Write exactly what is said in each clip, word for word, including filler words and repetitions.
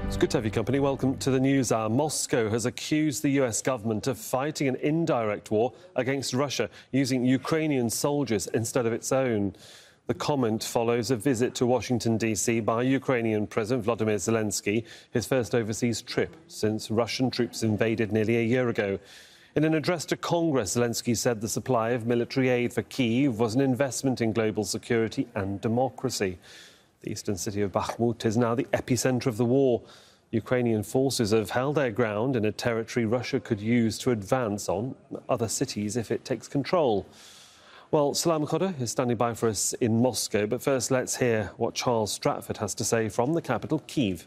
It's good to have your company. Welcome to the News Hour. Moscow has accused the U S government of fighting an indirect war against Russia using Ukrainian soldiers instead of its own. The comment follows a visit to Washington, D C by Ukrainian President Volodymyr Zelensky, his first overseas trip since Russian troops invaded nearly a year ago. In an address to Congress, Zelensky said the supply of military aid for Kyiv was an investment in global security and democracy. The eastern city of Bakhmut is now the epicentre of the war. Ukrainian forces have held their ground in a territory Russia could use to advance on other cities if it takes control. Well, Salam Khadr is standing by for us in Moscow, but first let's hear what Charles Stratford has to say from the capital, Kyiv.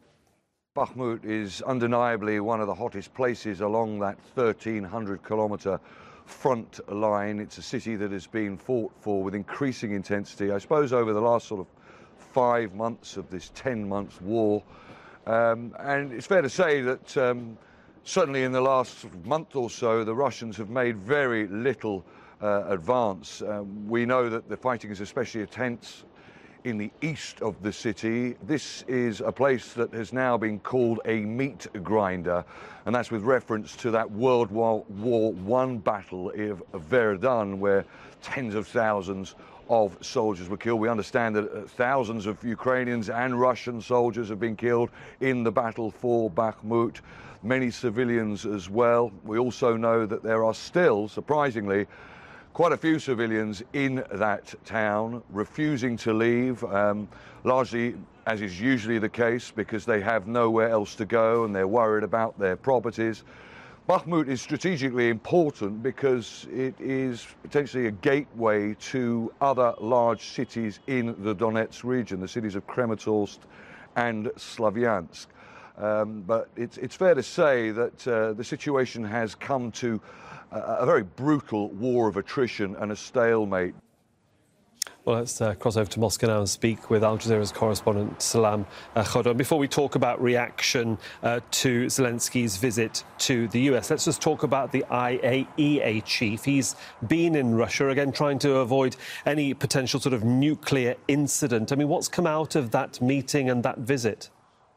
Bakhmut is undeniably one of the hottest places along that thirteen hundred kilometre front line. It's a city that has been fought for with increasing intensity, I suppose, over the last sort of five months of this ten months war. Um, and it's fair to say that um, certainly in the last sort of month or so, the Russians have made very little uh, advance. Um, we know that the fighting is especially intense in the east of the city. This is a place that has now been called a meat grinder, and that's with reference to that World War One battle of Verdun, where tens of thousands of soldiers were killed. We understand that thousands of Ukrainians and Russian soldiers have been killed in the battle for Bakhmut, many civilians as well. We also know that there are still, surprisingly, quite a few civilians in that town refusing to leave, um, largely, as is usually the case, because they have nowhere else to go and they're worried about their properties. Bakhmut is strategically important because it is potentially a gateway to other large cities in the Donetsk region, the cities of Kramatorsk and Slavyansk. Um, but it's, it's fair to say that uh, the situation has come to a, a very brutal war of attrition and a stalemate. Well, let's uh, cross over to Moscow now and speak with Al Jazeera's correspondent Salam uh, Khadr. Before we talk about reaction uh, to Zelensky's visit to the U S, let's just talk about the I A E A chief. He's been in Russia, again, trying to avoid any potential sort of nuclear incident. I mean, what's come out of that meeting and that visit?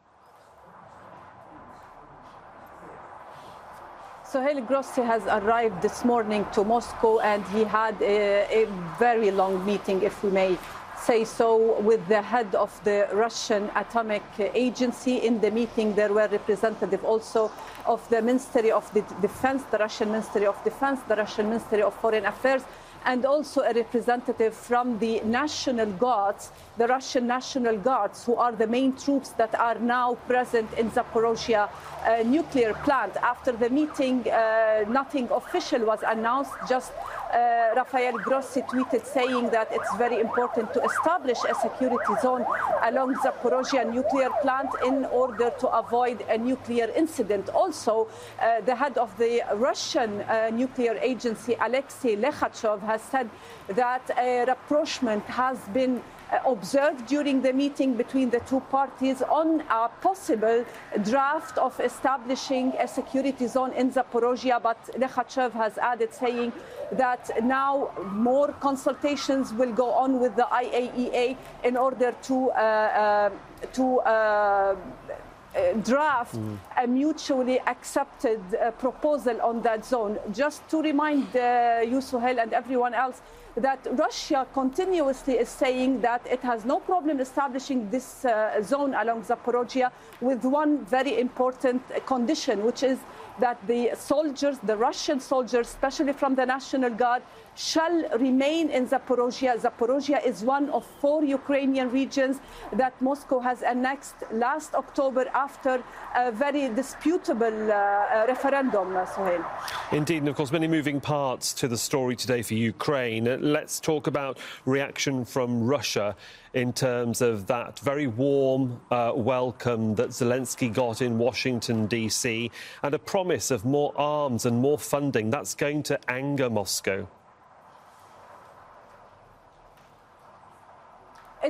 Sohail Grossi has arrived this morning to Moscow, and he had a, a very long meeting, if we may say so, with the head of the Russian Atomic Agency. In the meeting, there were representatives also of the Ministry of the Defense, the Russian Ministry of Defense, the Russian Ministry of Foreign Affairs, and also a representative from the National Guards, the Russian National Guards, who are the main troops that are now present in Zaporozhye uh, nuclear plant. After the meeting, uh, nothing official was announced, just uh, Rafael Grossi tweeted saying that it's very important to establish a security zone along Zaporozhye nuclear plant in order to avoid a nuclear incident. Also, uh, the head of the Russian uh, nuclear agency, Alexei Lekhatchov, has said that a rapprochement has been observed during the meeting between the two parties on a possible draft of establishing a security zone in Zaporozhye. But Lekhatchev has added, saying that now more consultations will go on with the I A E A in order to uh, uh, to uh, Uh, draft mm. a mutually accepted uh, proposal on that zone. Just to remind uh, you, Sohail, and everyone else, that Russia continuously is saying that it has no problem establishing this uh, zone along Zaporozhye with one very important condition, which is that the soldiers, the Russian soldiers, especially from the National Guard, shall remain in Zaporozhye. Zaporozhye is one of four Ukrainian regions that Moscow has annexed last October after a very disputable uh, referendum, Sohail. Indeed, and of course, many moving parts to the story today for Ukraine. Let's talk about reaction from Russia in terms of that very warm uh, welcome that Zelensky got in Washington, D C, and a promise of more arms and more funding. That's going to anger Moscow.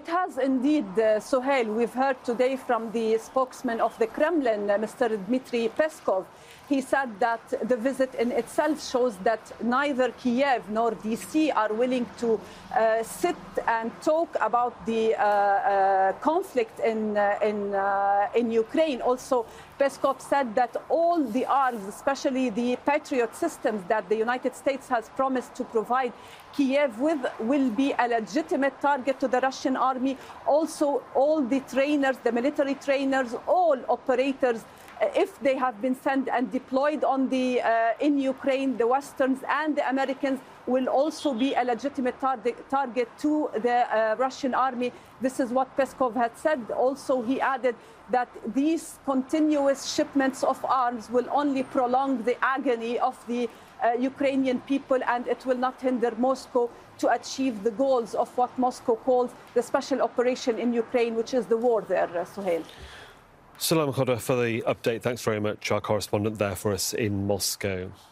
It has indeed, uh, Suhail. We've heard today from the spokesman of the Kremlin, uh, Mister Dmitry Peskov. He said that the visit in itself shows that neither Kiev nor D C are willing to uh, sit and talk about the uh, uh, conflict in, uh, in, uh, in Ukraine. Also, Peskov said that all the arms, especially the Patriot systems that the United States has promised to provide Kiev with, will be a legitimate target to the Russian army. Also, all the trainers, the military trainers, all operators, if they have been sent and deployed on the, uh, in Ukraine, the Westerns and the Americans will also be a legitimate target, target to the uh, Russian army. This is what Peskov had said. Also, he added that these continuous shipments of arms will only prolong the agony of the uh, Ukrainian people, and it will not hinder Moscow to achieve the goals of what Moscow calls the special operation in Ukraine, which is the war there, uh, Suhail. Salam Khodwa for the update. Thanks very much, our correspondent there for us in Moscow.